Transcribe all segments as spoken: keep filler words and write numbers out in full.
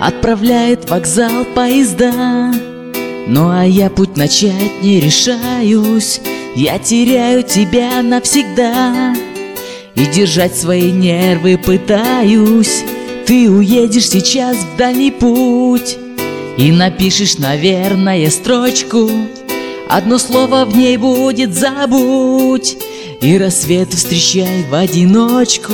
Отправляет вокзал поезда. Ну а я путь начать не решаюсь. Я теряю тебя навсегда и держать свои нервы пытаюсь. Ты уедешь сейчас в дальний путь и напишешь, наверное, строчку. Одно слово в ней будет «забудь», и рассвет встречай в одиночку.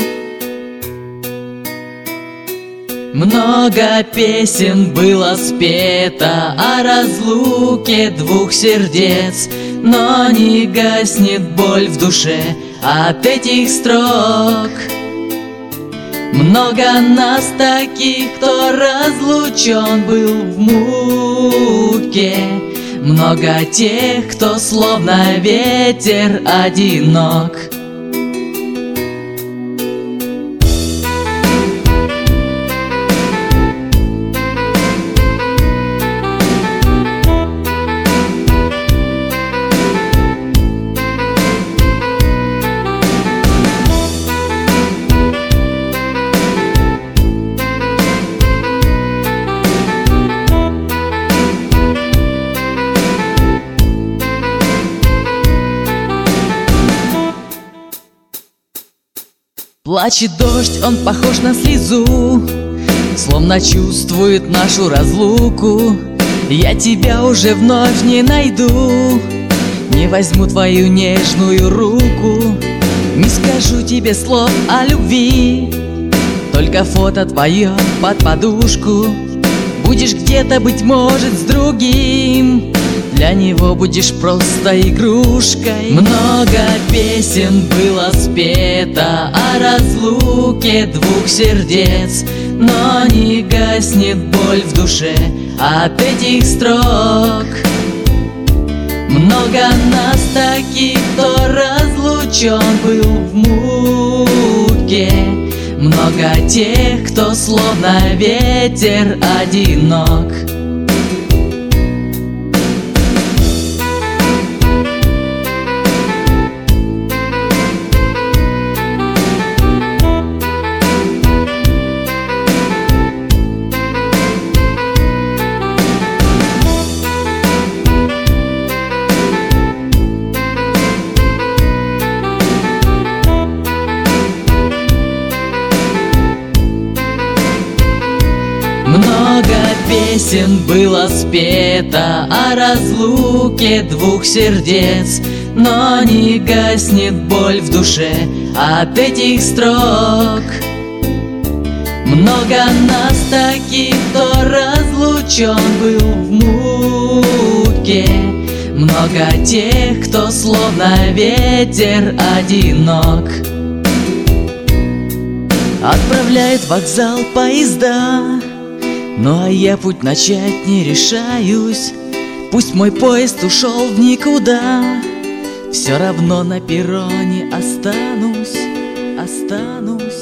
Много песен было спето о разлуке двух сердец, но не гаснет боль в душе от этих строк. Много нас таких, кто разлучен был в муке. Много тех, кто словно ветер одинок. Плачет дождь, он похож на слезу, словно чувствует нашу разлуку. Я тебя уже вновь не найду, не возьму твою нежную руку, не скажу тебе слов о любви, только фото твое под подушку. Будешь где-то, быть может, с другим, для него будешь просто игрушкой. Много песен было спето о разлуке двух сердец, но не гаснет боль в душе от этих строк. Много нас таких, кто разлучен был в муке. Много тех, кто словно ветер одинок. Много песен было спето о разлуке двух сердец, но не гаснет боль в душе от этих строк. Много нас таких, кто разлучен был в муке. Много тех, кто словно ветер одинок. Отправляет вокзал поезда, ну а я путь начать не решаюсь. Пусть мой поезд ушел в никуда, все равно на перроне останусь, останусь.